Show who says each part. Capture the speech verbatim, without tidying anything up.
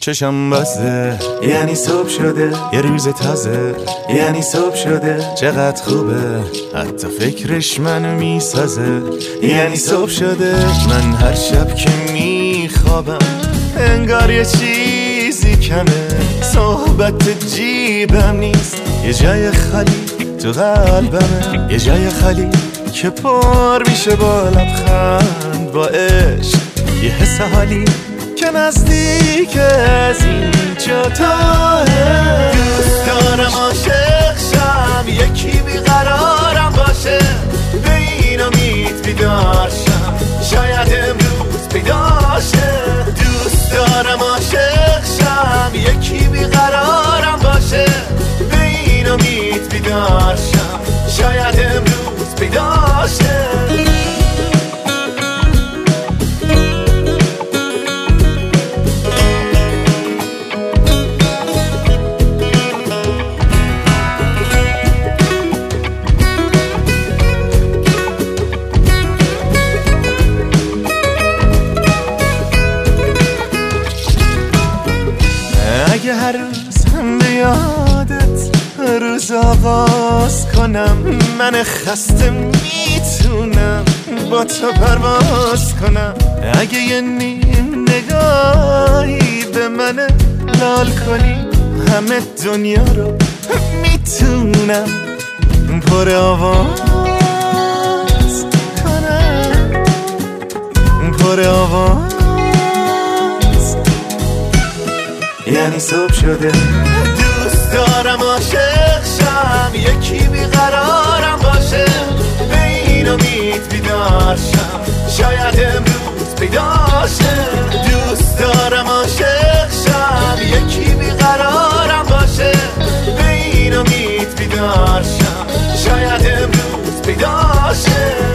Speaker 1: چشم بسته یعنی صبح شده، یه روز تازه یعنی صبح شده. چقدر خوبه حتی فکرش منو میسازه، یعنی صبح شده. من هر شب که میخوابم انگار یه چیزی کمه، صحبت جیبم نیست، یه جای خالی تو قلبمه، یه جای خالی که پر میشه با لبخند، با عشق، یه حس حالی که نزدیک از اینجا تاه. دوست دارم عاشق شم، یکی بیقرارم باشه، به این امید بیدار شم، شاید امروز پیداشه. دوست دارم عاشق شم، یکی بیقرارم باشه، به این امید بیدار شم، شاید امروز پیداشه. اگه هر روز هم به یادت روز آغاز کنم، من خسته میتونم با تو پرواز کنم. اگه یه نیم نگاهی به من لال کنی، همه دنیا رو میتونم پر آواز کنم، پر آواز. یعنی صبح شده. دوست دارم عاشق شم، یکی بیقرارم باشه، به این امید بیدار شم، شاید امروز پیداشه. دوست دارم عاشق شم، یکی بیقرارم باشه، به این امید بیدار شم، شاید امروز پیداشه.